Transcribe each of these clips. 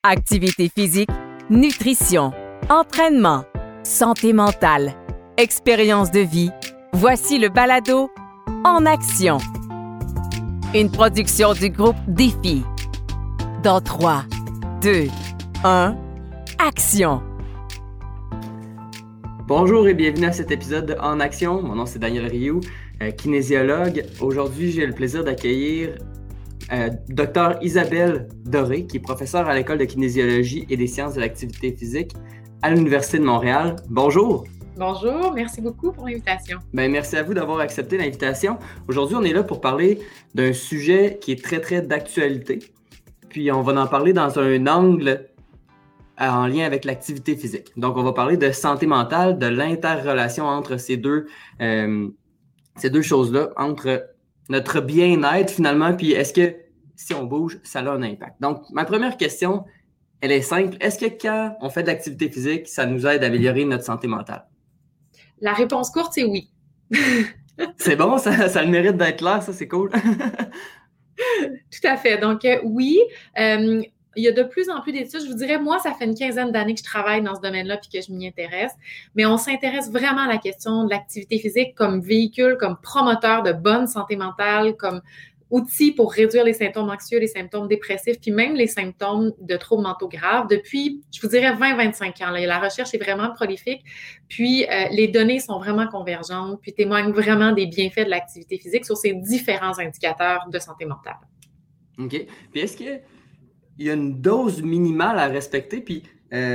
Activité physique, nutrition, entraînement, santé mentale, expérience de vie. Voici le balado En action. Une production du groupe Défi. Dans 3, 2, 1, action! Bonjour et bienvenue à cet épisode de En action. Mon nom c'est Daniel Rioux, kinésiologue. Aujourd'hui, j'ai le plaisir d'accueillir Dr Isabelle Doré, qui est professeure à l'École de kinésiologie et des sciences de l'activité physique à l'Université de Montréal. Bonjour! Bonjour, merci beaucoup pour l'invitation. Merci à vous d'avoir accepté l'invitation. Aujourd'hui, on est là pour parler d'un sujet qui est très d'actualité. Puis on va en parler dans un angle en lien avec l'activité physique. Donc, on va parler de santé mentale, de l'interrelation entre ces deux choses-là, entre notre bien-être finalement, puis est-ce que si on bouge, ça a un impact. Donc, ma première question, elle est simple. Est-ce que quand on fait de l'activité physique, ça nous aide à améliorer notre santé mentale? La réponse courte, c'est oui. C'est bon, ça a le mérite d'être clair, ça, c'est cool. Tout à fait. Donc, oui, il y a de plus en plus d'études. Je vous dirais, moi, ça fait une quinzaine d'années que je travaille dans ce domaine-là puis que je m'y intéresse. Mais on s'intéresse vraiment à la question de l'activité physique comme véhicule, comme promoteur de bonne santé mentale, comme outil pour réduire les symptômes anxieux, les symptômes dépressifs, puis même les symptômes de troubles mentaux graves depuis, je vous dirais, 20-25 ans. Là. La recherche est vraiment prolifique, puis les données sont vraiment convergentes, puis témoignent vraiment des bienfaits de l'activité physique sur ces différents indicateurs de santé mentale. OK. Puis est-ce qu'il y a une dose minimale à respecter, puis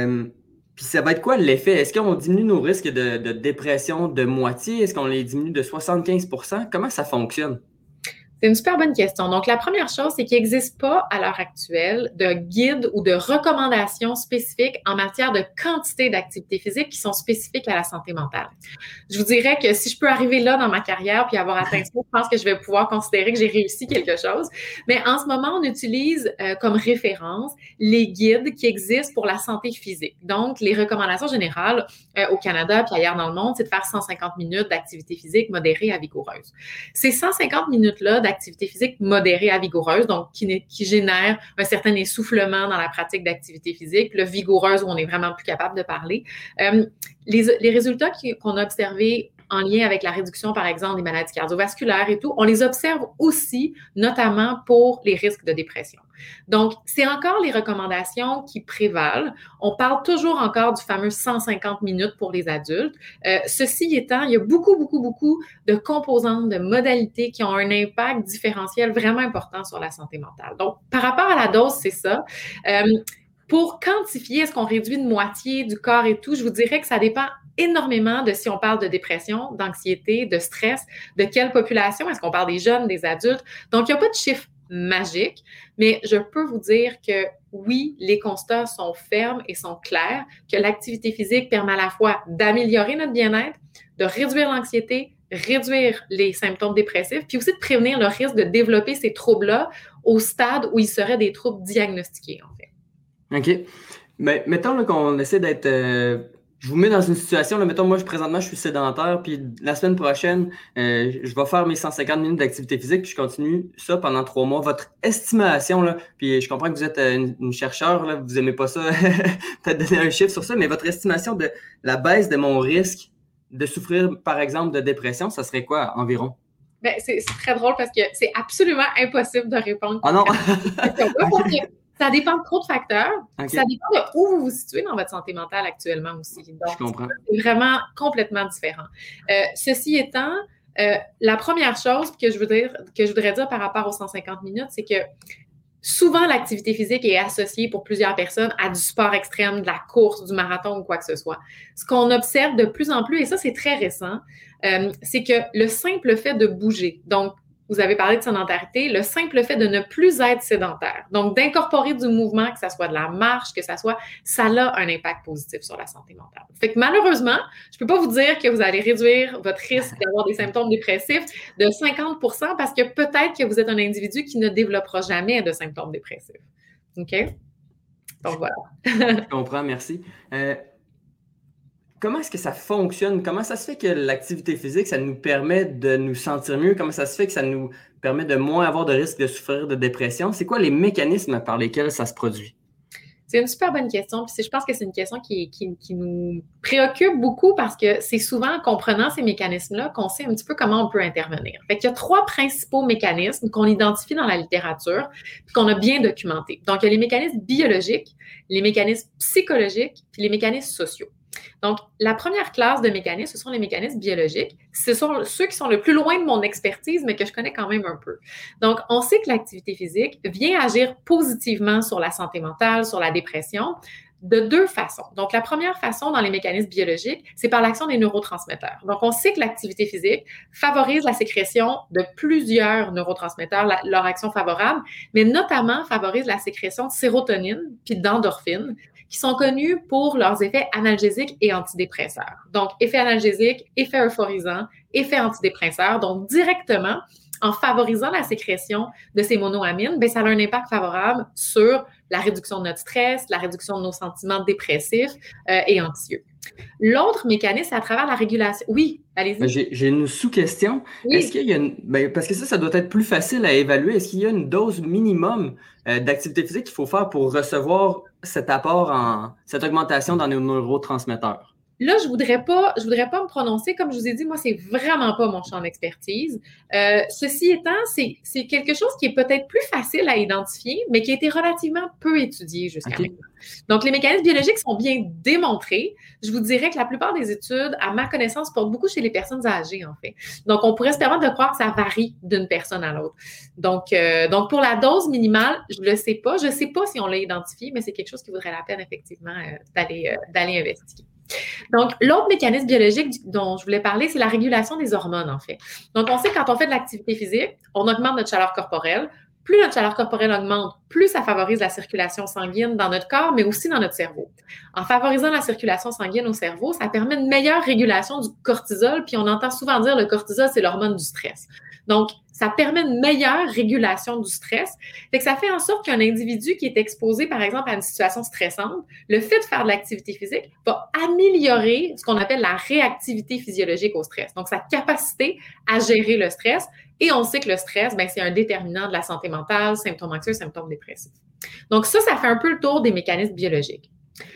ça va être quoi l'effet? Est-ce qu'on diminue nos risques de dépression de moitié? Est-ce qu'on les diminue de 75%? Comment ça fonctionne? C'est une super bonne question. Donc, la première chose, c'est qu'il n'existe pas à l'heure actuelle de guide ou de recommandations spécifiques en matière de quantité d'activité physique qui sont spécifiques à la santé mentale. Je vous dirais que si je peux arriver là dans ma carrière puis avoir atteint ça, je pense que je vais pouvoir considérer que j'ai réussi quelque chose. Mais en ce moment, on utilise comme référence les guides qui existent pour la santé physique. Donc, les recommandations générales au Canada puis ailleurs dans le monde, c'est de faire 150 minutes d'activité physique modérée à vigoureuse. Ces 150 minutes-là d'activité physique modérée à vigoureuse, donc qui génère un certain essoufflement dans la pratique d'activité physique, puis le vigoureuse où on est vraiment plus capable de parler. Les résultats qu'on a observés en lien avec la réduction, par exemple, des maladies cardiovasculaires et tout, on les observe aussi, notamment pour les risques de dépression. Donc, c'est encore les recommandations qui prévalent. On parle toujours encore du fameux 150 minutes pour les adultes. Ceci étant, il y a beaucoup de composantes, de modalités qui ont un impact différentiel vraiment important sur la santé mentale. Donc, par rapport à la dose, c'est ça. Pour quantifier, est-ce qu'on réduit de moitié du corps et tout, je vous dirais que ça dépend énormément de si on parle de dépression, d'anxiété, de stress, de quelle population, est-ce qu'on parle des jeunes, des adultes. Donc, il n'y a pas de chiffre magique, mais je peux vous dire que oui, les constats sont fermes et sont clairs, que l'activité physique permet à la fois d'améliorer notre bien-être, de réduire l'anxiété, réduire les symptômes dépressifs, puis aussi de prévenir le risque de développer ces troubles-là au stade où ils seraient des troubles diagnostiqués, en fait. OK. Mais mettons là, qu'on essaie d'être... je vous mets dans une situation, là, mettons, moi, présentement, je suis sédentaire, puis la semaine prochaine, je vais faire mes 150 minutes d'activité physique, puis je continue ça pendant 3 mois. Votre estimation, là, puis je comprends que vous êtes une chercheure, là, vous aimez pas ça, peut-être donner un chiffre sur ça, mais votre estimation de la baisse de mon risque de souffrir, par exemple, de dépression, ça serait quoi environ? C'est très drôle parce que c'est absolument impossible de répondre. Ah non! Ça dépend de trop de facteurs. Okay. Ça dépend de où vous vous situez dans votre santé mentale actuellement aussi. Donc, je comprends. C'est vraiment complètement différent. Ceci étant, la première chose que je voudrais dire par rapport aux 150 minutes, c'est que souvent, l'activité physique est associée pour plusieurs personnes à du sport extrême, de la course, du marathon ou quoi que ce soit. Ce qu'on observe de plus en plus, et ça, c'est très récent, c'est que le simple fait de bouger, donc vous avez parlé de sédentarité, le simple fait de ne plus être sédentaire, donc d'incorporer du mouvement, que ça soit de la marche, ça a un impact positif sur la santé mentale. Fait que malheureusement, je peux pas vous dire que vous allez réduire votre risque d'avoir des symptômes dépressifs de 50% parce que peut-être que vous êtes un individu qui ne développera jamais de symptômes dépressifs. OK? Donc voilà. Je comprends, merci. Comment est-ce que ça fonctionne? Comment ça se fait que l'activité physique, ça nous permet de nous sentir mieux? Comment ça se fait que ça nous permet de moins avoir de risque de souffrir de dépression? C'est quoi les mécanismes par lesquels ça se produit? C'est une super bonne question. Puis je pense que c'est une question qui nous préoccupe beaucoup parce que c'est souvent en comprenant ces mécanismes-là qu'on sait un petit peu comment on peut intervenir. Fait qu'il y a 3 principaux mécanismes qu'on identifie dans la littérature puis qu'on a bien documentés. Donc, il y a les mécanismes biologiques, les mécanismes psychologiques puis les mécanismes sociaux. Donc, la première classe de mécanismes, ce sont les mécanismes biologiques. Ce sont ceux qui sont le plus loin de mon expertise, mais que je connais quand même un peu. Donc, on sait que l'activité physique vient agir positivement sur la santé mentale, sur la dépression, de 2 façons. Donc, la première façon dans les mécanismes biologiques, c'est par l'action des neurotransmetteurs. Donc, on sait que l'activité physique favorise la sécrétion de plusieurs neurotransmetteurs, leur action favorable, mais notamment favorise la sécrétion de sérotonine puis d'endorphine, qui sont connus pour leurs effets analgésiques et antidépresseurs. Donc, effet analgésique, effet euphorisant, effet antidépresseur. Donc, directement, en favorisant la sécrétion de ces monoamines, bien, ça a un impact favorable sur la réduction de notre stress, la réduction de nos sentiments dépressifs et anxieux. L'autre mécanisme, c'est à travers la régulation. Oui, allez-y. J'ai une sous-question. Oui. Est-ce qu'il y a parce que ça doit être plus facile à évaluer. Est-ce qu'il y a une dose minimum d'activité physique qu'il faut faire pour recevoir cet apport cette augmentation dans nos neurotransmetteurs? Là, je voudrais pas me prononcer. Comme je vous ai dit, moi, c'est vraiment pas mon champ d'expertise. Ceci étant, c'est quelque chose qui est peut-être plus facile à identifier, mais qui a été relativement peu étudié jusqu'à maintenant. Donc, les mécanismes biologiques sont bien démontrés. Je vous dirais que la plupart des études, à ma connaissance, portent beaucoup chez les personnes âgées, en fait. Donc, on pourrait se permettre de croire que ça varie d'une personne à l'autre. Donc, pour la dose minimale, je le sais pas. Je sais pas si on l'a identifié, mais c'est quelque chose qui vaudrait la peine, effectivement, d'aller investiguer. Donc, l'autre mécanisme biologique dont je voulais parler, c'est la régulation des hormones, en fait. Donc, on sait que quand on fait de l'activité physique, on augmente notre chaleur corporelle. Plus notre chaleur corporelle augmente, plus ça favorise la circulation sanguine dans notre corps, mais aussi dans notre cerveau. En favorisant la circulation sanguine au cerveau, ça permet une meilleure régulation du cortisol, puis on entend souvent dire le cortisol, c'est l'hormone du stress. Donc, ça permet une meilleure régulation du stress. Fait que ça fait en sorte qu'un individu qui est exposé, par exemple, à une situation stressante, le fait de faire de l'activité physique va améliorer ce qu'on appelle la réactivité physiologique au stress. Donc, sa capacité à gérer le stress. Et on sait que le stress, bien, c'est un déterminant de la santé mentale, symptômes anxieux, symptômes dépressifs. Donc, ça fait un peu le tour des mécanismes biologiques.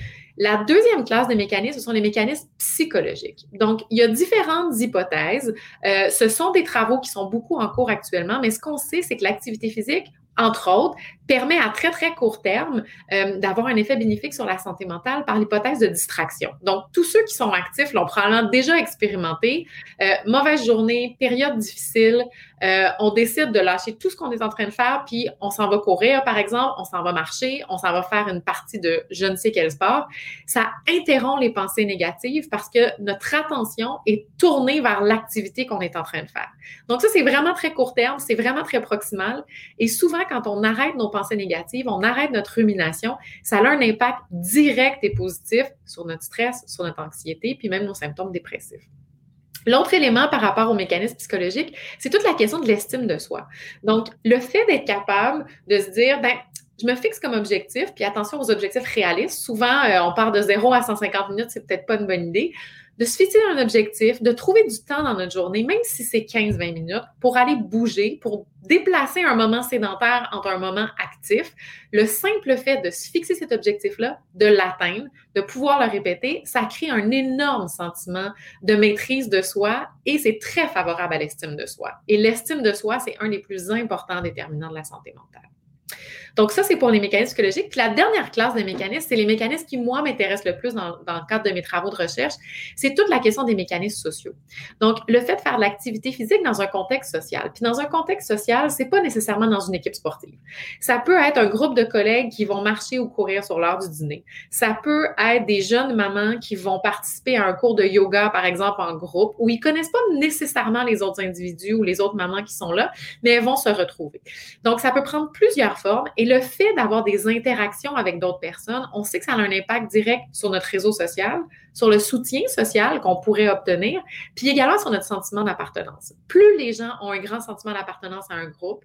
La deuxième classe de mécanismes, ce sont les mécanismes psychologiques. Donc, il y a différentes hypothèses. Ce sont des travaux qui sont beaucoup en cours actuellement, mais ce qu'on sait, c'est que l'activité physique, entre autres, permet à très, très court terme d'avoir un effet bénéfique sur la santé mentale par l'hypothèse de distraction. Donc, tous ceux qui sont actifs l'ont probablement déjà expérimenté. Mauvaise journée, période difficile, on décide de lâcher tout ce qu'on est en train de faire, puis on s'en va courir, par exemple, on s'en va marcher, on s'en va faire une partie de je ne sais quel sport. Ça interrompt les pensées négatives parce que notre attention est tournée vers l'activité qu'on est en train de faire. Donc ça, c'est vraiment très court terme, c'est vraiment très proximal. Et souvent, quand on arrête nos pensées négatives, on arrête notre rumination, ça a un impact direct et positif sur notre stress, sur notre anxiété, puis même nos symptômes dépressifs. L'autre élément par rapport aux mécanismes psychologiques, c'est toute la question de l'estime de soi. Donc, le fait d'être capable de se dire, ben, je me fixe comme objectif, puis attention aux objectifs réalistes. Souvent, on part de 0 à 150 minutes, c'est peut-être pas une bonne idée. De se fixer un objectif, de trouver du temps dans notre journée, même si c'est 15-20 minutes, pour aller bouger, pour déplacer un moment sédentaire entre un moment actif. Le simple fait de se fixer cet objectif-là, de l'atteindre, de pouvoir le répéter, ça crée un énorme sentiment de maîtrise de soi et c'est très favorable à l'estime de soi. Et l'estime de soi, c'est un des plus importants déterminants de la santé mentale. Donc, ça, c'est pour les mécanismes psychologiques. Puis la dernière classe de mécanismes, c'est les mécanismes qui, moi, m'intéressent le plus dans le cadre de mes travaux de recherche. C'est toute la question des mécanismes sociaux. Donc, le fait de faire de l'activité physique dans un contexte social. Puis dans un contexte social, c'est pas nécessairement dans une équipe sportive. Ça peut être un groupe de collègues qui vont marcher ou courir sur l'heure du dîner. Ça peut être des jeunes mamans qui vont participer à un cours de yoga, par exemple, en groupe, où ils connaissent pas nécessairement les autres individus ou les autres mamans qui sont là, mais elles vont se retrouver. Donc, ça peut prendre plusieurs formes. Et le fait d'avoir des interactions avec d'autres personnes, on sait que ça a un impact direct sur notre réseau social, sur le soutien social qu'on pourrait obtenir, puis également sur notre sentiment d'appartenance. Plus les gens ont un grand sentiment d'appartenance à un groupe,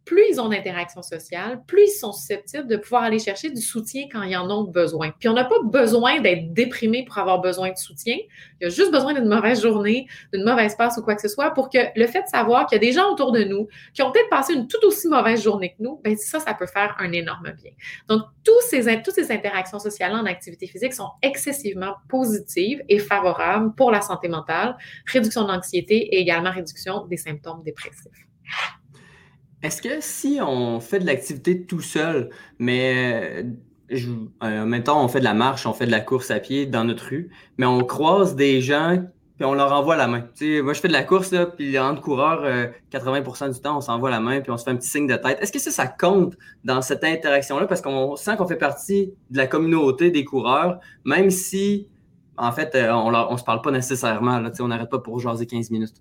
plus ils ont d'interactions sociales, plus ils sont susceptibles de pouvoir aller chercher du soutien quand ils en ont besoin. Puis on n'a pas besoin d'être déprimé pour avoir besoin de soutien. Il y a juste besoin d'une mauvaise journée, d'une mauvaise passe ou quoi que ce soit pour que le fait de savoir qu'il y a des gens autour de nous qui ont peut-être passé une tout aussi mauvaise journée que nous, bien ça peut faire un énorme bien. Donc, toutes ces interactions sociales en activité physique sont excessivement positives et favorables pour la santé mentale, réduction d'anxiété et également réduction des symptômes dépressifs. Est-ce que si on fait de l'activité tout seul, mais en même temps on fait de la marche, on fait de la course à pied dans notre rue, mais on croise des gens puis on leur envoie la main. Tu sais, moi je fais de la course, là, puis entre coureurs, 80% du temps, on s'envoie la main puis on se fait un petit signe de tête. Est-ce que ça compte dans cette interaction-là? Parce qu'on sent qu'on fait partie de la communauté des coureurs, même si, en fait, on se parle pas nécessairement. Là, tu sais, on n'arrête pas pour jaser 15 minutes.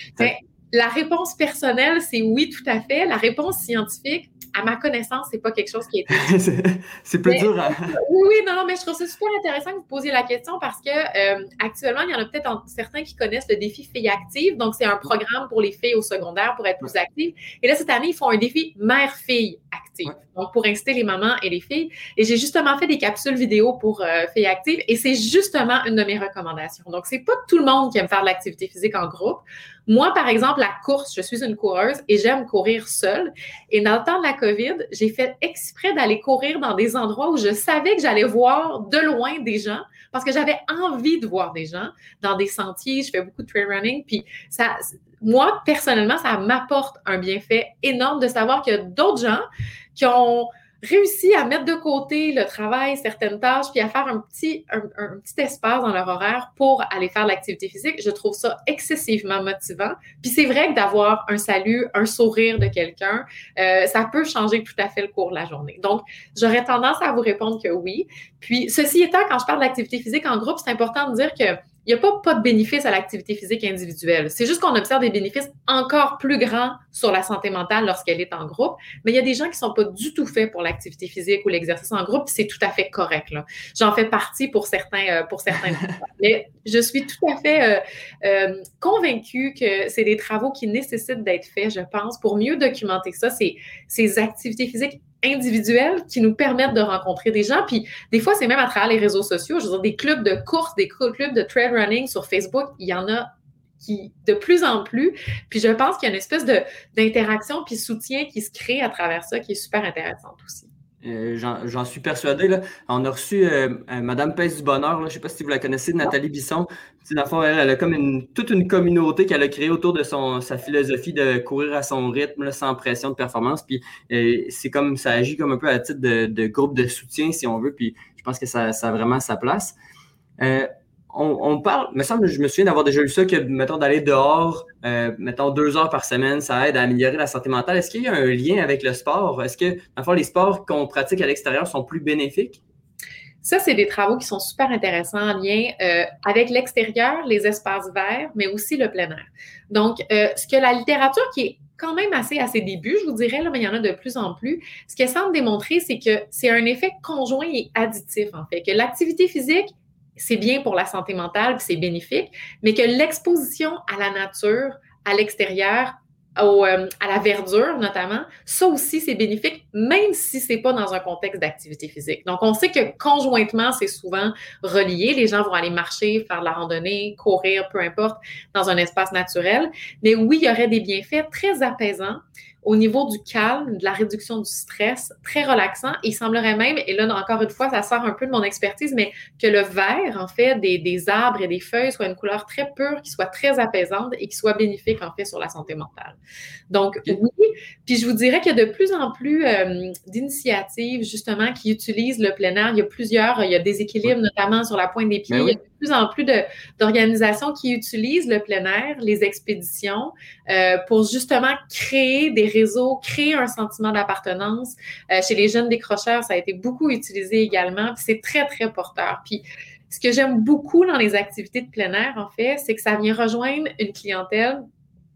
La réponse personnelle, c'est oui, tout à fait. La réponse scientifique, à ma connaissance, c'est pas quelque chose qui a été... c'est plus dur à... Oui, non, mais je trouve ça super intéressant que vous posiez la question parce que actuellement, il y en a peut-être certains qui connaissent le défi Filles actives. Donc, c'est un programme pour les filles au secondaire pour être plus actives. Et là, cette année, ils font un défi mère-fille active. Donc, pour inciter les mamans et les filles. Et j'ai justement fait des capsules vidéo pour Filles actives et c'est justement une de mes recommandations. Donc, c'est pas tout le monde qui aime faire de l'activité physique en groupe. Moi, par exemple, la course, je suis une coureuse et j'aime courir seule. Et dans le temps de la COVID, j'ai fait exprès d'aller courir dans des endroits où je savais que j'allais voir de loin des gens parce que j'avais envie de voir des gens dans des sentiers. Je fais beaucoup de trail running. Puis ça, moi, personnellement, ça m'apporte un bienfait énorme de savoir qu'il y a d'autres gens qui ont réussi à mettre de côté le travail, certaines tâches, puis à faire un petit espace dans leur horaire pour aller faire de l'activité physique. Je trouve ça excessivement motivant. Puis c'est vrai que d'avoir un salut, un sourire de quelqu'un, ça peut changer tout à fait le cours de la journée. Donc, j'aurais tendance à vous répondre que oui. Puis, ceci étant, quand je parle d'activité physique en groupe, c'est important de dire que il n'y a pas de bénéfice à l'activité physique individuelle. C'est juste qu'on observe des bénéfices encore plus grands sur la santé mentale lorsqu'elle est en groupe. Mais il y a des gens qui ne sont pas du tout faits pour l'activité physique ou l'exercice en groupe, puis c'est tout à fait correct, là. J'en fais partie pour certains. Mais je suis tout à fait convaincue que c'est des travaux qui nécessitent d'être faits, je pense, pour mieux documenter ça, ces activités physiques individuelles qui nous permettent de rencontrer des gens. Puis des fois, c'est même à travers les réseaux sociaux. Je veux dire, des clubs de course, des clubs de trail running sur Facebook, il y en a qui de plus en plus. Puis je pense qu'il y a une espèce d'interaction puis soutien qui se crée à travers ça qui est super intéressante aussi. J'en suis persuadé. Là. On a reçu Madame Pèse du Bonheur, là. Je ne sais pas si vous la connaissez, Nathalie Bisson. Dans le fond, elle a comme toute une communauté qu'elle a créée autour de sa philosophie de courir à son rythme, là, sans pression de performance. Puis c'est comme ça agit comme un peu à titre de groupe de soutien, si on veut. Puis je pense que ça a vraiment sa place. On parle, me semble, je me souviens d'avoir déjà lu ça, que, mettons, d'aller dehors, mettons, 2 heures par semaine, ça aide à améliorer la santé mentale. Est-ce qu'il y a un lien avec le sport? Est-ce que, dans le fond, les sports qu'on pratique à l'extérieur sont plus bénéfiques? Ça, c'est des travaux qui sont super intéressants en lien avec l'extérieur, les espaces verts, mais aussi le plein air. Donc, ce que la littérature qui est quand même assez à ses débuts, je vous dirais, là, mais il y en a de plus en plus, ce qu'elle semble démontrer, c'est que c'est un effet conjoint et additif, en fait, que l'activité physique, c'est bien pour la santé mentale, puis c'est bénéfique, mais que l'exposition à la nature, à l'extérieur, à la verdure notamment, ça aussi c'est bénéfique, même si c'est pas dans un contexte d'activité physique. Donc on sait que conjointement c'est souvent relié, les gens vont aller marcher, faire de la randonnée, courir, peu importe, dans un espace naturel, mais oui, il y aurait des bienfaits très apaisants au niveau du calme, de la réduction du stress, très relaxant. Il semblerait même, et là, encore une fois, ça sort un peu de mon expertise, mais que le vert, en fait, des arbres et des feuilles soit une couleur très pure, qui soit très apaisante et qui soit bénéfique, en fait, sur la santé mentale. Donc, oui. Puis, je vous dirais qu'il y a de plus en plus d'initiatives, justement, qui utilisent le plein air. Il y a des équilibres, notamment sur la pointe des pieds. Oui. Il y a de plus en plus d'organisations qui utilisent le plein air, les expéditions, pour justement créer des réseaux, créer un sentiment d'appartenance. Chez les jeunes décrocheurs, ça a été beaucoup utilisé également, puis c'est très, très porteur. Puis, ce que j'aime beaucoup dans les activités de plein air, en fait, c'est que ça vient rejoindre une clientèle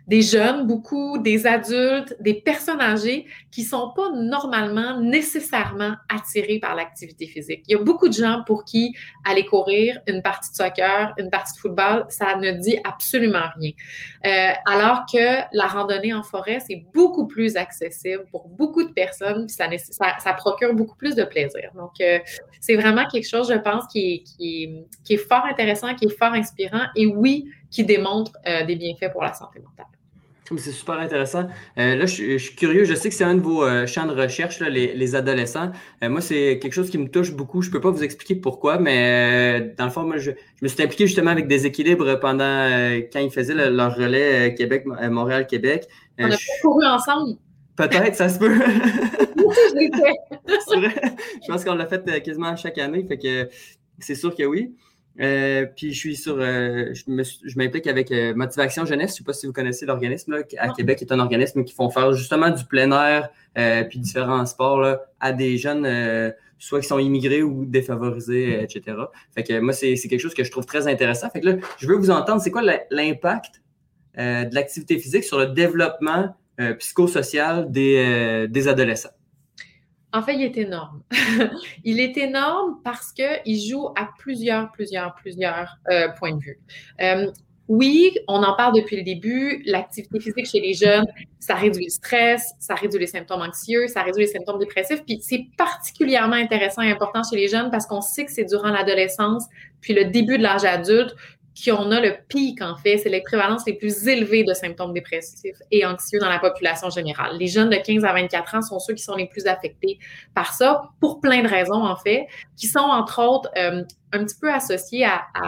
des jeunes, beaucoup, des adultes, des personnes âgées qui ne sont pas normalement nécessairement attirés par l'activité physique. Il y a beaucoup de gens pour qui aller courir, une partie de soccer, une partie de football, ça ne dit absolument rien. Alors que la randonnée en forêt, c'est beaucoup plus accessible pour beaucoup de personnes, puis ça procure beaucoup plus de plaisir. Donc, c'est vraiment quelque chose, je pense, qui est fort intéressant, qui est fort inspirant et oui, qui démontre des bienfaits pour la santé mentale. C'est super intéressant. Là, je suis curieux. Je sais que c'est un de vos champs de recherche, là, les adolescents. Moi, c'est quelque chose qui me touche beaucoup. Je peux pas vous expliquer pourquoi, mais dans le fond, moi, je me suis impliqué justement avec Déséquilibre pendant quand ils faisaient leur relais Québec, Montréal-Québec. On a pas couru ensemble. Peut-être, ça se peut. Je l'ai fait. C'est vrai. Je pense qu'on l'a fait quasiment chaque année, fait que c'est sûr que oui. Puis je m'implique avec Motivation Jeunesse. Je ne sais pas si vous connaissez l'organisme là, à Québec, qui est un organisme qui font faire justement du plein air puis différents sports là, à des jeunes soit qui sont immigrés ou défavorisés, etc. Fait que moi, c'est quelque chose que je trouve très intéressant. Fait que là, je veux vous entendre, c'est quoi l'impact de l'activité physique sur le développement psychosocial des adolescents? En fait, il est énorme. Il est énorme parce qu'il joue à plusieurs points de vue. Oui, on en parle depuis le début, l'activité physique chez les jeunes, ça réduit le stress, ça réduit les symptômes anxieux, ça réduit les symptômes dépressifs, puis c'est particulièrement intéressant et important chez les jeunes parce qu'on sait que c'est durant l'adolescence, puis le début de l'âge adulte, qu'on a le pic, en fait, c'est les prévalences les plus élevées de symptômes dépressifs et anxieux dans la population générale. Les jeunes de 15 à 24 ans sont ceux qui sont les plus affectés par ça, pour plein de raisons, en fait, qui sont, entre autres, un petit peu associées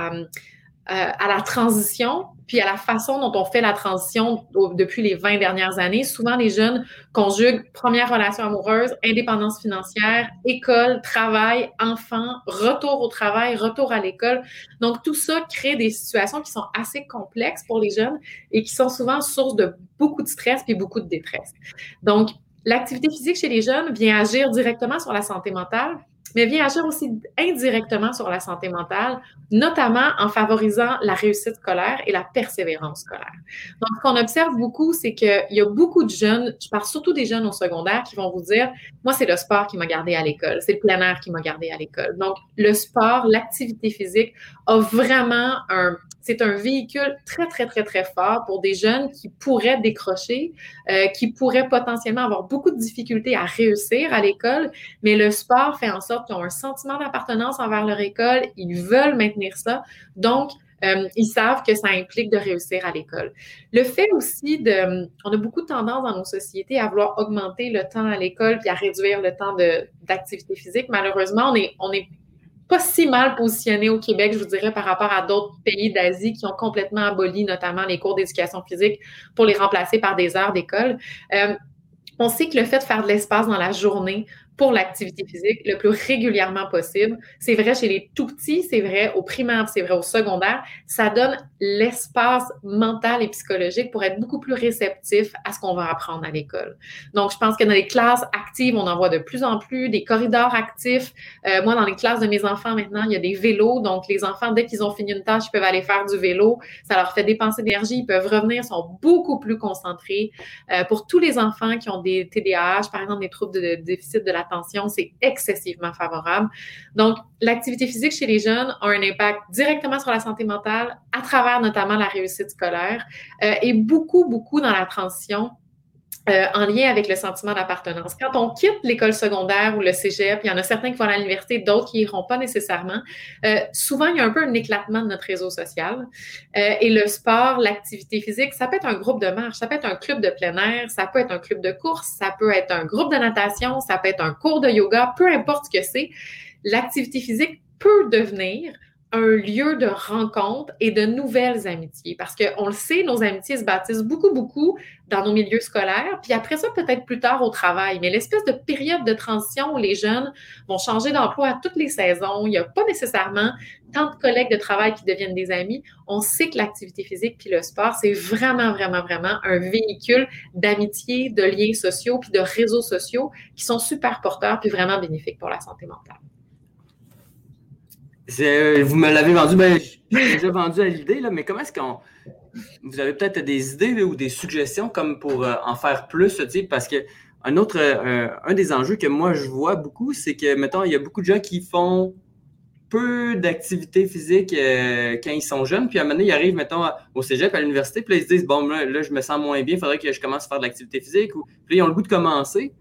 à la transition, puis à la façon dont on fait la transition depuis les 20 dernières années. Souvent, les jeunes conjuguent première relation amoureuse, indépendance financière, école, travail, enfants, retour au travail, retour à l'école. Donc, tout ça crée des situations qui sont assez complexes pour les jeunes et qui sont souvent source de beaucoup de stress et beaucoup de détresse. Donc, l'activité physique chez les jeunes vient agir directement sur la santé mentale, mais vient agir aussi indirectement sur la santé mentale, notamment en favorisant la réussite scolaire et la persévérance scolaire. Donc, ce qu'on observe beaucoup, c'est qu'il y a beaucoup de jeunes, je parle surtout des jeunes au secondaire, qui vont vous dire « Moi, c'est le sport qui m'a gardé à l'école, c'est le plein air qui m'a gardé à l'école. » Donc, le sport, l'activité physique a vraiment c'est un véhicule très, très, très, très fort pour des jeunes qui pourraient décrocher, qui pourraient potentiellement avoir beaucoup de difficultés à réussir à l'école, mais le sport fait en sorte qu'ils ont un sentiment d'appartenance envers leur école, ils veulent maintenir ça, donc ils savent que ça implique de réussir à l'école. Le fait aussi on a beaucoup de tendance dans nos sociétés à vouloir augmenter le temps à l'école puis à réduire le temps d'activité physique. Malheureusement, on est pas si mal positionné au Québec, je vous dirais, par rapport à d'autres pays d'Asie qui ont complètement aboli notamment les cours d'éducation physique pour les remplacer par des heures d'école. On sait que le fait de faire de l'espace dans la journée pour l'activité physique le plus régulièrement possible, c'est vrai chez les tout-petits, c'est vrai au primaire, c'est vrai au secondaire, ça donne l'espace mental et psychologique pour être beaucoup plus réceptif à ce qu'on va apprendre à l'école. Donc, je pense que dans les classes actives, on en voit de plus en plus, des corridors actifs. Moi, dans les classes de mes enfants, maintenant, il y a des vélos. Donc, les enfants, dès qu'ils ont fini une tâche, ils peuvent aller faire du vélo. Ça leur fait dépenser d'énergie. Ils peuvent revenir, sont beaucoup plus concentrés. Pour tous les enfants qui ont des TDAH, par exemple, des troubles de déficit de l'attention, c'est excessivement favorable. Donc, l'activité physique chez les jeunes a un impact directement sur la santé mentale à travers notamment la réussite scolaire et beaucoup, beaucoup dans la transition en lien avec le sentiment d'appartenance. Quand on quitte l'école secondaire ou le cégep, il y en a certains qui vont à l'université, d'autres qui n'iront pas nécessairement. Souvent, il y a un peu un éclatement de notre réseau social. Et le sport, l'activité physique, ça peut être un groupe de marche, ça peut être un club de plein air, ça peut être un club de course, ça peut être un groupe de natation, ça peut être un cours de yoga, peu importe ce que c'est. L'activité physique peut devenir un lieu de rencontre et de nouvelles amitiés. Parce qu'on le sait, nos amitiés se bâtissent beaucoup, beaucoup dans nos milieux scolaires, puis après ça, peut-être plus tard au travail. Mais l'espèce de période de transition où les jeunes vont changer d'emploi à toutes les saisons, il n'y a pas nécessairement tant de collègues de travail qui deviennent des amis. On sait que l'activité physique puis le sport, c'est vraiment, vraiment, vraiment un véhicule d'amitié, de liens sociaux puis de réseaux sociaux qui sont super porteurs puis vraiment bénéfiques pour la santé mentale. Vous me l'avez vendu, j'ai déjà vendu à l'idée, là, mais comment est-ce qu'on... vous avez peut-être des idées là, ou des suggestions comme pour en faire plus, tu sais, parce que un des enjeux que moi je vois beaucoup, c'est que, mettons, il y a beaucoup de gens qui font peu d'activité physique quand ils sont jeunes, puis à un moment donné, ils arrivent, mettons, au cégep, à l'université, puis là, ils se disent, bon, là, je me sens moins bien, il faudrait que je commence à faire de l'activité physique, ou puis là, ils ont le goût de commencer,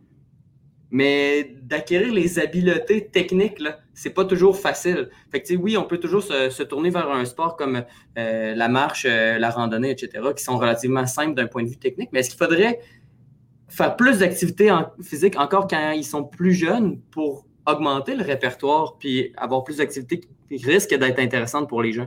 mais d'acquérir les habiletés techniques, là, c'est pas toujours facile. Fait que, tu sais, oui, on peut toujours se tourner vers un sport comme la marche, la randonnée, etc., qui sont relativement simples d'un point de vue technique, mais est-ce qu'il faudrait faire plus d'activités physiques encore quand ils sont plus jeunes pour augmenter le répertoire puis avoir plus d'activités qui risquent d'être intéressantes pour les gens?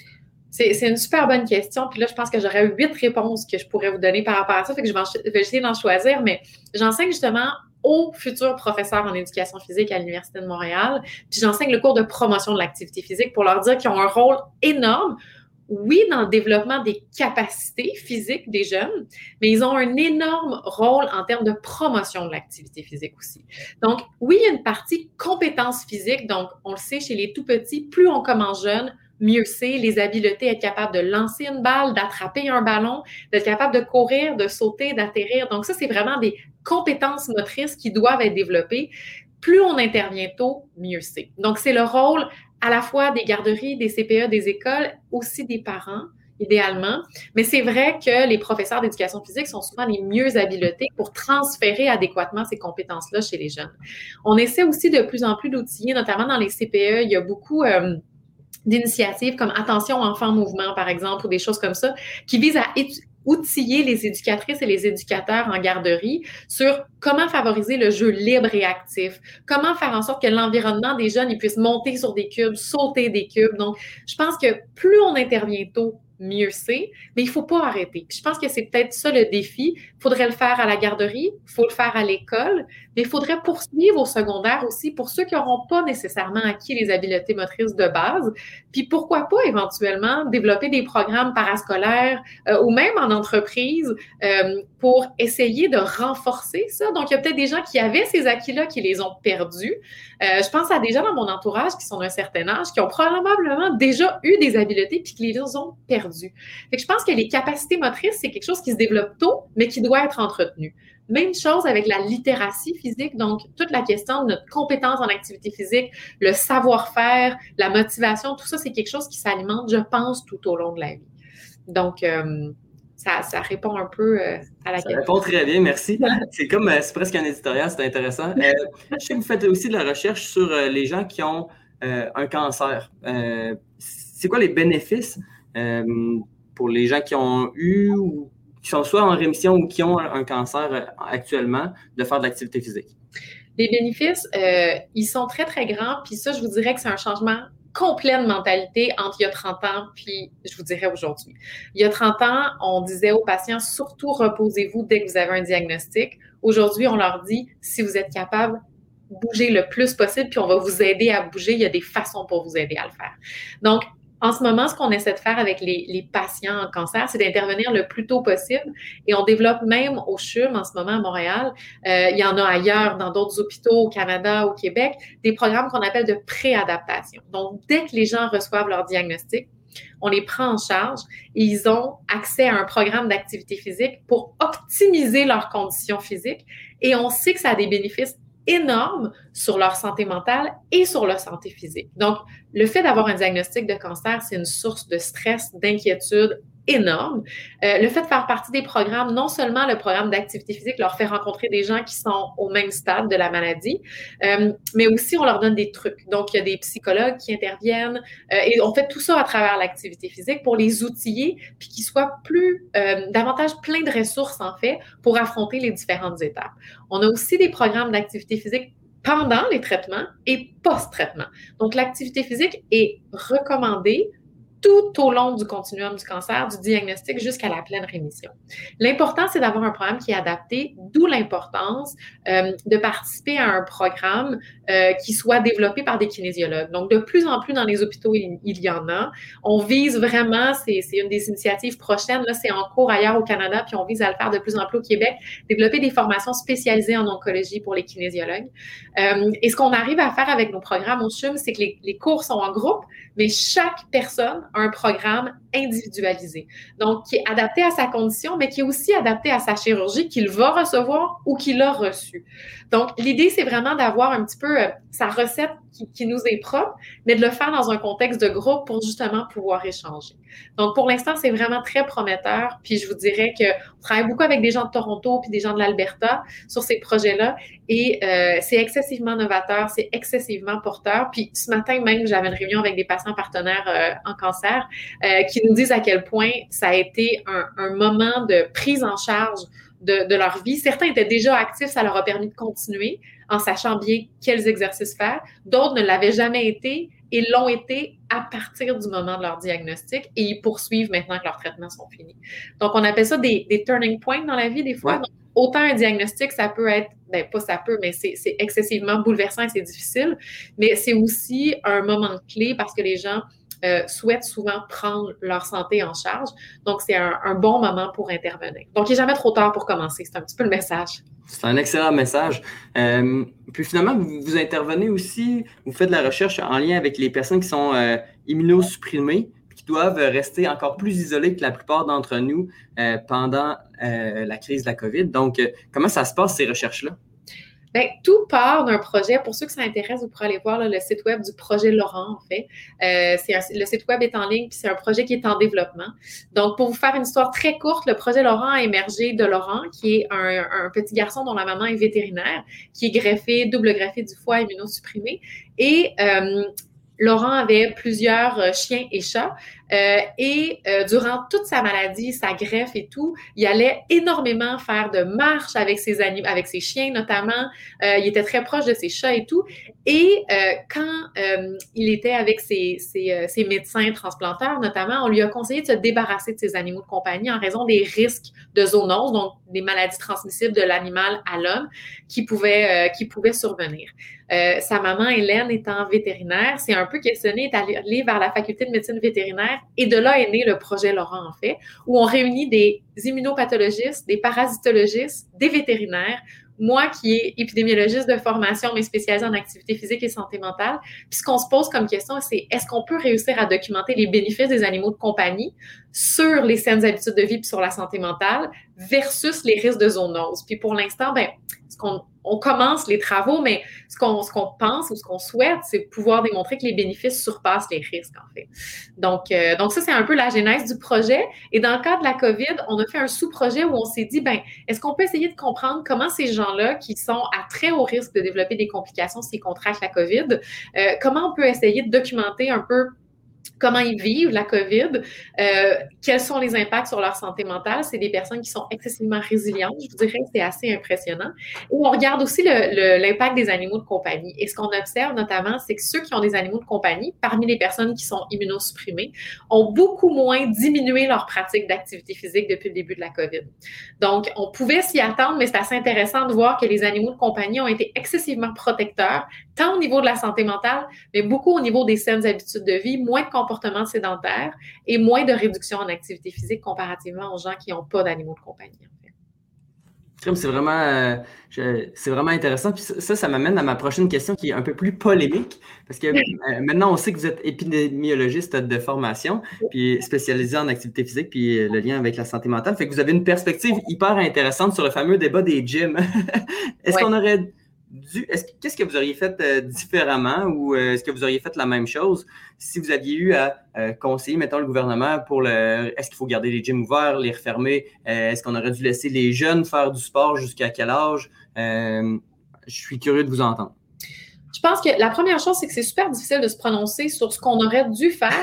C'est une super bonne question. Puis là, je pense que j'aurais 8 réponses que je pourrais vous donner par rapport à ça. Fait que je vais essayer d'en choisir. Mais j'enseigne justement aux futurs professeurs en éducation physique à l'Université de Montréal. Puis j'enseigne le cours de promotion de l'activité physique pour leur dire qu'ils ont un rôle énorme. Oui, dans le développement des capacités physiques des jeunes, mais ils ont un énorme rôle en termes de promotion de l'activité physique aussi. Donc, oui, il y a une partie compétences physiques. Donc, on le sait, chez les tout-petits, plus on commence jeune, mieux c'est. Les habiletés, être capable de lancer une balle, d'attraper un ballon, d'être capable de courir, de sauter, d'atterrir. Donc, ça, c'est vraiment des compétences motrices qui doivent être développées. Plus on intervient tôt, mieux c'est. Donc, c'est le rôle à la fois des garderies, des CPE, des écoles, aussi des parents, idéalement. Mais c'est vrai que les professeurs d'éducation physique sont souvent les mieux habilités pour transférer adéquatement ces compétences-là chez les jeunes. On essaie aussi de plus en plus d'outiller, notamment dans les CPE, il y a beaucoup d'initiatives comme Attention Enfants Mouvement, par exemple, ou des choses comme ça, qui visent à outiller les éducatrices et les éducateurs en garderie sur comment favoriser le jeu libre et actif, comment faire en sorte que l'environnement des jeunes ils puissent monter sur des cubes, sauter des cubes. Donc, je pense que plus on intervient tôt, mieux c'est, mais il ne faut pas arrêter. Puis je pense que c'est peut-être ça le défi. Il faudrait le faire à la garderie, il faut le faire à l'école, mais il faudrait poursuivre au secondaire aussi pour ceux qui n'auront pas nécessairement acquis les habiletés motrices de base. Puis pourquoi pas éventuellement développer des programmes parascolaires ou même en entreprise pour essayer de renforcer ça. Donc, il y a peut-être des gens qui avaient ces acquis-là qui les ont perdus. Je pense à des gens dans mon entourage qui sont d'un certain âge, qui ont probablement déjà eu des habiletés puis qui les ont perdues. Fait que je pense que les capacités motrices, c'est quelque chose qui se développe tôt, mais qui doit être entretenu. Même chose avec la littératie physique, donc toute la question de notre compétence en activité physique, le savoir-faire, la motivation, tout ça, c'est quelque chose qui s'alimente, je pense, tout au long de la vie. Donc, ça répond un peu à la question. Ça répond très bien, merci. C'est presque un éditorial, c'est intéressant. Je sais que vous faites aussi de la recherche sur les gens qui ont un cancer. C'est quoi les bénéfices pour les gens qui ont eu ou qui sont soit en rémission ou qui ont un cancer actuellement de faire de l'activité physique? Les bénéfices, ils sont très, très grands. Puis ça, je vous dirais que c'est un changement complet de mentalité entre il y a 30 ans puis je vous dirais aujourd'hui. Il y a 30 ans, on disait aux patients, surtout reposez-vous dès que vous avez un diagnostic. Aujourd'hui, on leur dit, si vous êtes capable, bougez le plus possible puis on va vous aider à bouger. Il y a des façons pour vous aider à le faire. Donc, en ce moment, ce qu'on essaie de faire avec les patients en cancer, c'est d'intervenir le plus tôt possible. Et on développe même au CHUM en ce moment à Montréal, il y en a ailleurs, dans d'autres hôpitaux au Canada, au Québec, des programmes qu'on appelle de préadaptation. Donc, dès que les gens reçoivent leur diagnostic, on les prend en charge et ils ont accès à un programme d'activité physique pour optimiser leurs conditions physiques. Et on sait que ça a des bénéfices énorme sur leur santé mentale et sur leur santé physique. Donc, le fait d'avoir un diagnostic de cancer, c'est une source de stress, d'inquiétude énorme. Le fait de faire partie des programmes, non seulement le programme d'activité physique leur fait rencontrer des gens qui sont au même stade de la maladie, mais aussi on leur donne des trucs. Donc, il y a des psychologues qui interviennent et on fait tout ça à travers l'activité physique pour les outiller puis qu'ils soient davantage plein de ressources en fait pour affronter les différentes étapes. On a aussi des programmes d'activité physique pendant les traitements et post-traitement. Donc, l'activité physique est recommandée tout au long du continuum du cancer, du diagnostic jusqu'à la pleine rémission. L'important, c'est d'avoir un programme qui est adapté, d'où l'importance de participer à un programme qui soit développé par des kinésiologues. Donc, de plus en plus dans les hôpitaux, il y en a. On vise vraiment, c'est une des initiatives prochaines, là, c'est en cours ailleurs au Canada, puis on vise à le faire de plus en plus au Québec, développer des formations spécialisées en oncologie pour les kinésiologues. Et ce qu'on arrive à faire avec nos programmes au CHUM, c'est que les cours sont en groupe, mais chaque personne un programme individualisé. Donc, qui est adapté à sa condition, mais qui est aussi adapté à sa chirurgie qu'il va recevoir ou qu'il a reçue. Donc, l'idée, c'est vraiment d'avoir un petit peu sa recette qui nous est propre, mais de le faire dans un contexte de groupe pour justement pouvoir échanger. Donc, pour l'instant, c'est vraiment très prometteur. Puis, je vous dirais qu'on travaille beaucoup avec des gens de Toronto puis des gens de l'Alberta sur ces projets-là. Et c'est excessivement novateur, c'est excessivement porteur. Puis, ce matin même, j'avais une réunion avec des patients partenaires en cancer qui nous disent à quel point ça a été un moment de prise en charge de leur vie. Certains étaient déjà actifs, ça leur a permis de continuer en sachant bien quels exercices faire. D'autres ne l'avaient jamais été et l'ont été à partir du moment de leur diagnostic et ils poursuivent maintenant que leurs traitements sont finis. Donc, on appelle ça des turning points dans la vie des fois. Ouais. Donc, autant un diagnostic, ça peut être, pas ça peut, mais c'est excessivement bouleversant et c'est difficile, mais c'est aussi un moment clé parce que les gens souhaitent souvent prendre leur santé en charge. Donc, c'est un bon moment pour intervenir. Donc, il n'est jamais trop tard pour commencer. C'est un petit peu le message. C'est un excellent message. Puis finalement, vous intervenez aussi, vous faites de la recherche en lien avec les personnes qui sont immunosupprimées, qui doivent rester encore plus isolées que la plupart d'entre nous pendant la crise de la COVID. Donc, comment ça se passe, ces recherches-là? Bien, tout part d'un projet. Pour ceux que ça intéresse, vous pourrez aller voir là, le site web du projet Laurent, en fait. Le site web est en ligne, puis c'est un projet qui est en développement. Donc, pour vous faire une histoire très courte, le projet Laurent a émergé de Laurent, qui est un petit garçon dont la maman est vétérinaire, qui est double greffé du foie immunosupprimé. Et Laurent avait plusieurs chiens et chats. Durant toute sa maladie, sa greffe et tout, il allait énormément faire de marches avec ses animaux, avec ses chiens notamment. Il était très proche de ses chats et tout. Et quand il était avec ses médecins transplanteurs notamment, on lui a conseillé de se débarrasser de ses animaux de compagnie en raison des risques de zoonose, donc des maladies transmissibles de l'animal à l'homme qui pouvaient survenir. Sa maman, Hélène, étant vétérinaire, s'est un peu questionnée, est allée vers la faculté de médecine vétérinaire et de là est né le projet Laurent, en fait, où on réunit des immunopathologistes, des parasitologistes, des vétérinaires, moi qui est épidémiologiste de formation, mais spécialisée en activité physique et santé mentale. Puis ce qu'on se pose comme question, c'est est-ce qu'on peut réussir à documenter les bénéfices des animaux de compagnie sur les saines habitudes de vie puis sur la santé mentale versus les risques de zoonose? Puis pour l'instant, on commence les travaux, mais ce qu'on pense ou ce qu'on souhaite, c'est pouvoir démontrer que les bénéfices surpassent les risques, en fait. Donc ça, c'est un peu la genèse du projet. Et dans le cadre de la COVID, on a fait un sous-projet où on s'est dit, est-ce qu'on peut essayer de comprendre comment ces gens-là qui sont à très haut risque de développer des complications s'ils contractent la COVID, comment on peut essayer de documenter un peu comment ils vivent la COVID, quels sont les impacts sur leur santé mentale. C'est des personnes qui sont excessivement résilientes, je vous dirais que c'est assez impressionnant. Et on regarde aussi l'impact des animaux de compagnie. Et ce qu'on observe notamment, c'est que ceux qui ont des animaux de compagnie, parmi les personnes qui sont immunosupprimées, ont beaucoup moins diminué leur pratique d'activité physique depuis le début de la COVID. Donc, on pouvait s'y attendre, mais c'est assez intéressant de voir que les animaux de compagnie ont été excessivement protecteurs, tant au niveau de la santé mentale, mais beaucoup au niveau des saines habitudes de vie, moins de comportements sédentaires et moins de réduction en activité physique comparativement aux gens qui n'ont pas d'animaux de compagnie. En fait. C'est vraiment intéressant. Puis ça m'amène à ma prochaine question qui est un peu plus polémique parce que maintenant, on sait que vous êtes épidémiologiste de formation puis spécialisé en activité physique puis le lien avec la santé mentale. Fait que vous avez une perspective hyper intéressante sur le fameux débat des gyms. Est-ce qu'on aurait qu'est-ce que vous auriez fait différemment ou est-ce que vous auriez fait la même chose si vous aviez eu à conseiller, mettons, le gouvernement pour est-ce qu'il faut garder les gyms ouverts, les refermer? Est-ce qu'on aurait dû laisser les jeunes faire du sport jusqu'à quel âge? Je suis curieux de vous entendre. Je pense que la première chose, c'est que c'est super difficile de se prononcer sur ce qu'on aurait dû faire.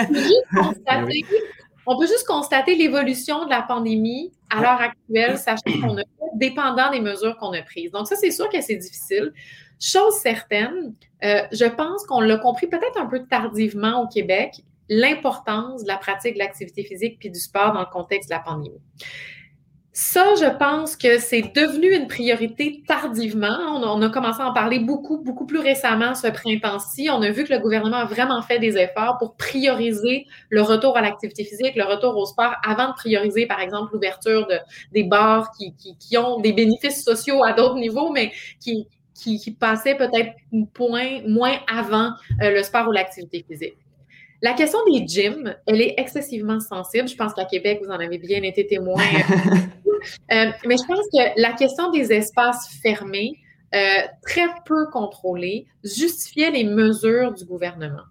On peut juste constater l'évolution de la pandémie à l'heure actuelle, sachant qu'on a fait dépendant des mesures qu'on a prises. Donc ça, c'est sûr que c'est difficile. Chose certaine, je pense qu'on l'a compris peut-être un peu tardivement au Québec, l'importance de la pratique de l'activité physique puis du sport dans le contexte de la pandémie. Ça, je pense que c'est devenu une priorité tardivement. On a commencé à en parler beaucoup plus récemment ce printemps-ci. On a vu que le gouvernement a vraiment fait des efforts pour prioriser le retour à l'activité physique, le retour au sport, avant de prioriser, par exemple, l'ouverture des bars qui ont des bénéfices sociaux à d'autres niveaux, mais qui passaient peut-être moins avant le sport ou l'activité physique. La question des gyms, elle est excessivement sensible. Je pense qu'à Québec, vous en avez bien été témoin. Mais je pense que la question des espaces fermés, très peu contrôlés, justifiait les mesures du gouvernement.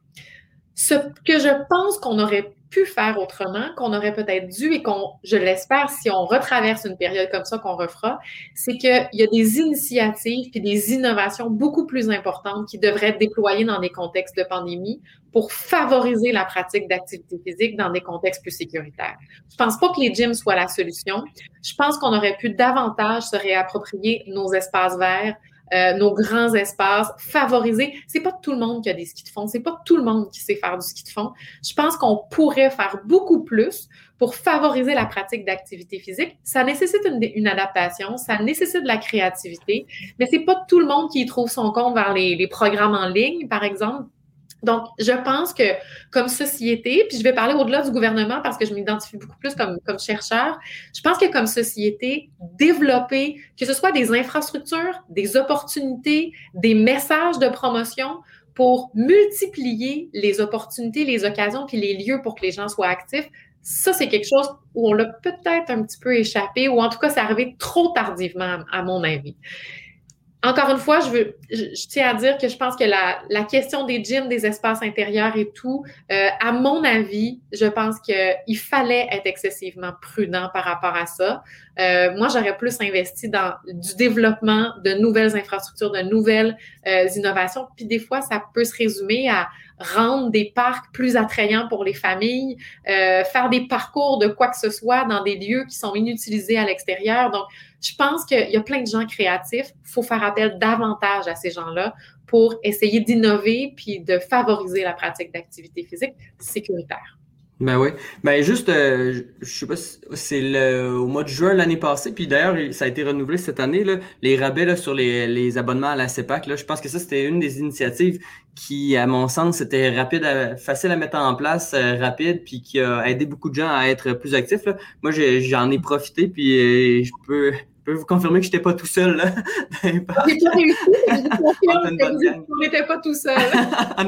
Ce que je pense qu'on aurait pu faire autrement, qu'on aurait peut-être dû et je l'espère, si on retraverse une période comme ça, qu'on refera, c'est qu'il y a des initiatives et des innovations beaucoup plus importantes qui devraient être déployées dans des contextes de pandémie pour favoriser la pratique d'activité physique dans des contextes plus sécuritaires. Je pense pas que les gyms soient la solution. Je pense qu'on aurait pu davantage se réapproprier nos espaces verts, nos grands espaces, favoriser. C'est pas tout le monde qui a des skis de fond, c'est pas tout le monde qui sait faire du ski de fond. Je pense qu'on pourrait faire beaucoup plus pour favoriser la pratique d'activité physique. Ça nécessite une adaptation, ça nécessite de la créativité, mais c'est pas tout le monde qui y trouve son compte vers les programmes en ligne, par exemple. Donc, je pense que comme société, puis je vais parler au-delà du gouvernement parce que je m'identifie beaucoup plus comme chercheur, je pense que comme société, développer, que ce soit des infrastructures, des opportunités, des messages de promotion pour multiplier les opportunités, les occasions, puis les lieux pour que les gens soient actifs, ça, c'est quelque chose où on l'a peut-être un petit peu échappé, ou en tout cas, c'est arrivé trop tardivement, à mon avis. Encore une fois, je tiens à dire que je pense que la question des gyms, des espaces intérieurs et tout, à mon avis, je pense qu'il fallait être excessivement prudent par rapport à ça. Moi, j'aurais plus investi dans du développement de nouvelles infrastructures, de nouvelles innovations. Puis des fois, ça peut se résumer à rendre des parcs plus attrayants pour les familles, faire des parcours de quoi que ce soit dans des lieux qui sont inutilisés à l'extérieur. Donc, je pense qu'il y a plein de gens créatifs. Il faut faire appel davantage à ces gens-là pour essayer d'innover puis de favoriser la pratique d'activité physique sécuritaire. Ben oui. Ben juste, je sais pas si c'est au mois de juin l'année passée, puis d'ailleurs, ça a été renouvelé cette année, là, les rabais là, sur les abonnements à la CEPAC. Là, je pense que ça, c'était une des initiatives qui, à mon sens, était facile à mettre en place, rapide, puis qui a aidé beaucoup de gens à être plus actifs. Là. Moi, j'en ai profité, puis je peux vous confirmer que je n'étais pas tout seul. Là. J'ai pas réussi, mais je vous confirme qu'on n'était pas tout seul. Ah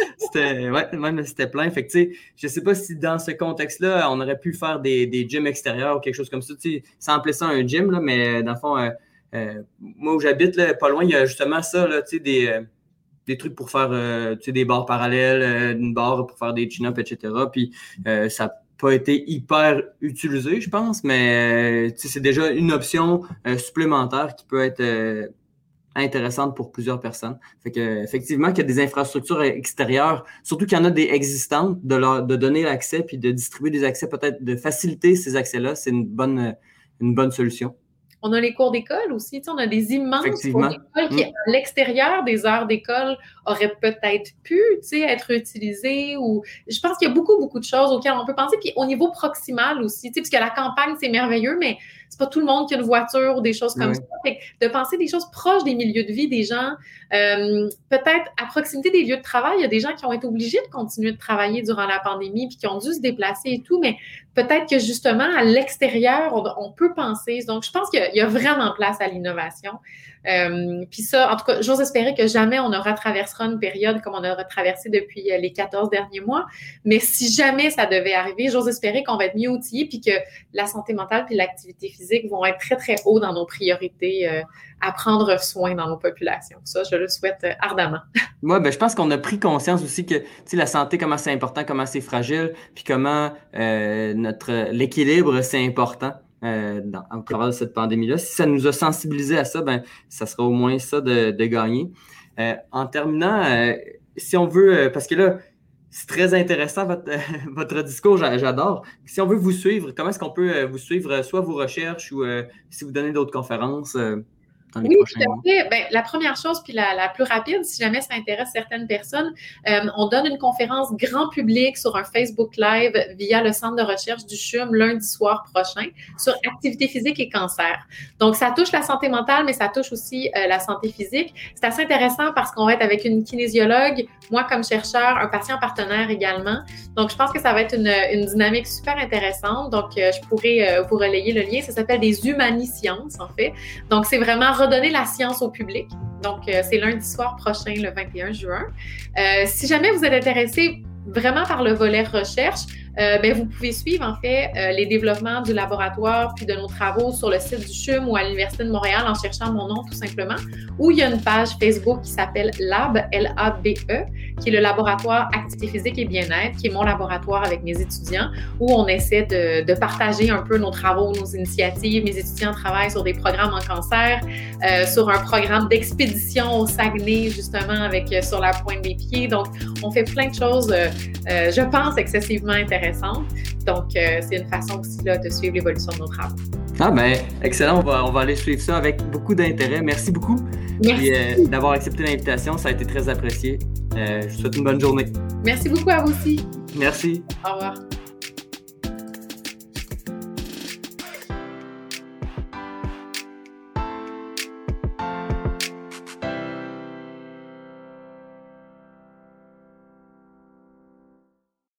non, c'était plein. Fait que, tu sais, je sais pas si dans ce contexte-là, on aurait pu faire des gyms extérieurs ou quelque chose comme ça, tu sais, sans appeler ça un gym, là, mais dans le fond, moi où j'habite, là, pas loin, il y a justement ça, là, tu sais, des trucs pour faire tu sais, des barres parallèles, une barre pour faire des chin-ups, etc. Puis ça pas été hyper utilisé, je pense, mais c'est déjà une option supplémentaire qui peut être intéressante pour plusieurs personnes. Fait que effectivement, qu'il y a des infrastructures extérieures, surtout qu'il y en a des existantes, de donner l'accès puis de distribuer des accès, peut-être de faciliter ces accès-là, c'est une bonne solution. On a les cours d'école aussi, tu sais, on a des immenses cours d'école qui, à l'extérieur des heures d'école, auraient peut-être pu, tu sais, être utilisés. Ou je pense qu'il y a beaucoup de choses auxquelles on peut penser. Puis au niveau proximal aussi, tu sais, puisque la campagne, c'est merveilleux, mais c'est pas tout le monde qui a une voiture ou des choses comme ça. Fait que de penser des choses proches des milieux de vie des gens, peut-être à proximité des lieux de travail, il y a des gens qui ont été obligés de continuer de travailler durant la pandémie puis qui ont dû se déplacer et tout, mais peut-être que justement, à l'extérieur, on peut penser. Donc, je pense qu'il y a vraiment place à l'innovation. Puis ça, en tout cas, j'ose espérer que jamais on ne retraversera une période comme on a retraversé depuis les 14 derniers mois. Mais si jamais ça devait arriver, j'ose espérer qu'on va être mieux outillés puis que la santé mentale puis l'activité physique vont être très, très haut dans nos priorités à prendre soin dans nos populations. Ça, je le souhaite ardemment. Moi, je pense qu'on a pris conscience aussi que la santé, comment c'est important, comment c'est fragile, puis comment l'équilibre, c'est important. Au travers de cette pandémie-là. Si ça nous a sensibilisés à ça, ça sera au moins ça de gagner. En terminant, si on veut, parce que là, c'est très intéressant votre discours, j'adore. Si on veut vous suivre, comment est-ce qu'on peut vous suivre, soit vos recherches ou si vous donnez d'autres conférences Oui, tout à fait. La première chose, puis la plus rapide, si jamais ça intéresse certaines personnes, on donne une conférence grand public sur un Facebook Live via le centre de recherche du CHUM lundi soir prochain sur activité physique et cancer. Donc, ça touche la santé mentale, mais ça touche aussi la santé physique. C'est assez intéressant parce qu'on va être avec une kinésiologue, moi comme chercheur, un patient partenaire également. Donc, je pense que ça va être une dynamique super intéressante. Donc, je pourrais vous relayer le lien. Ça s'appelle des humanisciences, en fait. Donc, c'est vraiment redonner la science au public. Donc, c'est lundi soir prochain, le 21 juin. Si jamais vous êtes intéressé vraiment par le volet recherche, vous pouvez suivre en fait les développements du laboratoire puis de nos travaux sur le site du CHUM ou à l'Université de Montréal en cherchant mon nom tout simplement. Ou il y a une page Facebook qui s'appelle LAB, L-A-B-E, qui est le laboratoire Activité physique et bien-être, qui est mon laboratoire avec mes étudiants, où on essaie de partager un peu nos travaux, nos initiatives. Mes étudiants travaillent sur des programmes en cancer, sur un programme d'expédition au Saguenay, justement, sur la pointe des pieds. Donc, on fait plein de choses, je pense, excessivement intéressantes. Donc, c'est une façon aussi là, de suivre l'évolution de nos travaux. Ah ben, excellent. On va aller suivre ça avec beaucoup d'intérêt. Merci beaucoup. Merci. Et, d'avoir accepté l'invitation. Ça a été très apprécié. Je vous souhaite une bonne journée. Merci beaucoup à vous aussi. Merci. Au revoir.